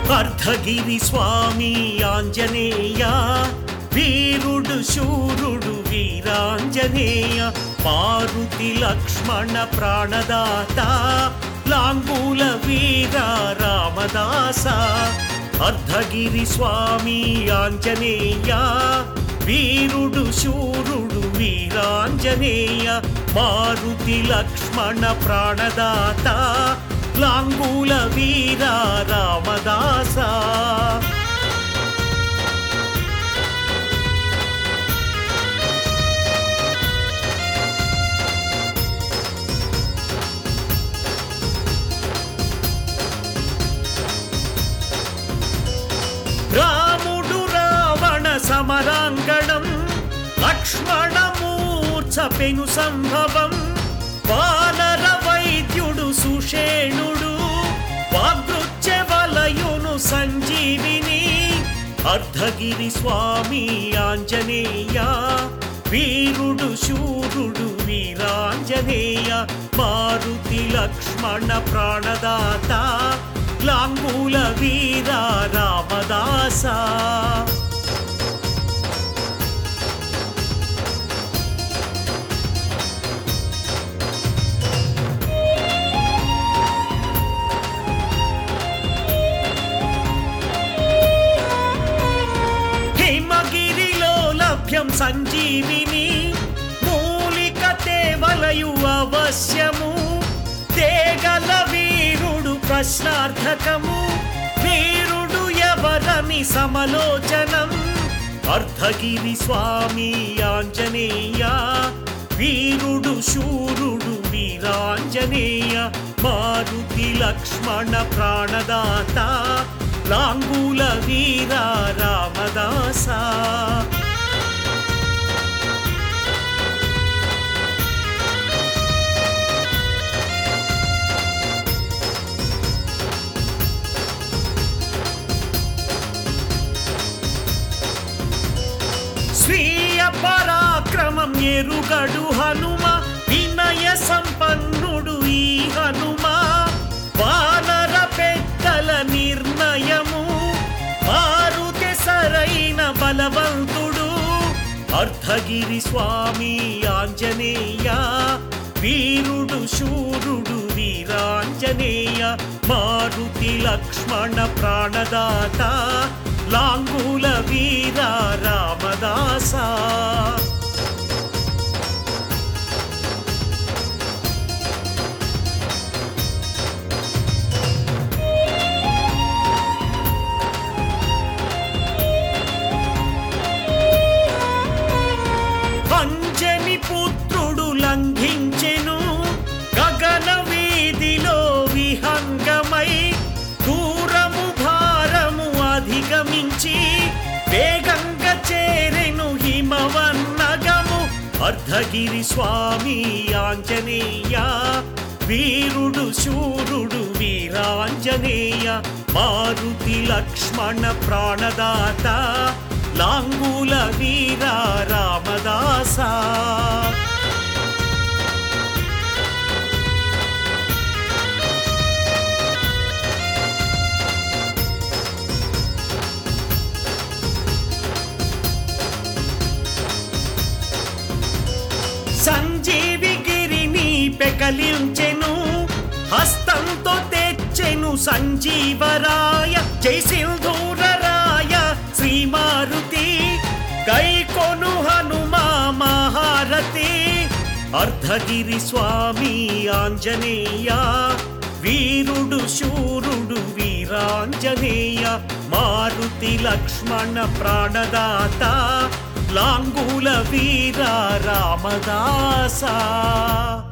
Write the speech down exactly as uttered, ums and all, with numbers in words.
అర్ధగిరి స్వామి ఆంజనేయ వీరుడు శూరుడు వీరాంజనేయ మారుతి లక్ష్మణ ప్రాణదాత లాంగూల వీర రామదాస అర్ధగిరి స్వామి ఆంజనేయ వీరుడు శూరుడు వీరాంజనేయ మారుతి లక్ష్మణ ప్రాణదాత లాంగూల వీర రామదాస రాముడు రావణ సమరాంగణం లక్ష్మణమూర్ఛ పెను సంభవం వానర వైద్యుడు సుషేణుడు వాగృచ్ఛ వలయును సంజీవిని అర్ధగిరి స్వామి ఆంజనేయ వీరుడు శూరుడు వీరాంజనేయ మారుతి లక్ష్మణ ప్రాణదాత లాంగూల వీర రామదాస హిమగిరిలో లభ్యం సంజీవిని మూలిక తేవలయు అవశ్యము తేగల వీరుడు ప్రశ్నార్థకము వీరుడు ఎవరని సమలోచనం అర్ధగిరి స్వామి ఆంజనేయ వీరుడు శూరుడు వీరాంజనేయ మారుతి లక్ష్మణ ప్రాణదాత లాంగూల వీర రామదాస స్వీయ పరాక్రమం ఎరుగడు హనుమ వినయ సంపన్నుడు ఈ హనుమ వానర పెద్దల నిర్ణయము మారుతి సరైన బలవంతుడు అర్ధగిరి స్వామి ఆంజనేయ వీరుడు శూరుడు వీరాంజనేయ మారుతి లక్ష్మణ ప్రాణదాత లాంగూల వీర రామదాస అంజని పుత్రుడు లంఘించెను గగన వీధిలో విహంగమై దూరము భారము అధిగమించి వేగంగా చేరెను హిమవన్నగము అర్ధగిరి స్వామి ఆంజనేయ వీరుడు శూరుడు వీరాంజనేయ మారుతి లక్ష్మణ ప్రాణదాత లాంగూల వీర రామదాస సంజీవి గిరిని పెకలించెను హస్తంతో తెచ్చెను సంజీవరాయ జై సింధూరరాయ శ్రీ మారుతి గైకొను హనుమా మహారతి అర్ధగిరి స్వామి ఆంజనేయ వీరుడు శూరుడు వీరాంజనేయ మారుతి లక్ష్మణ ప్రాణదాత లాంగూల వీర రామదాస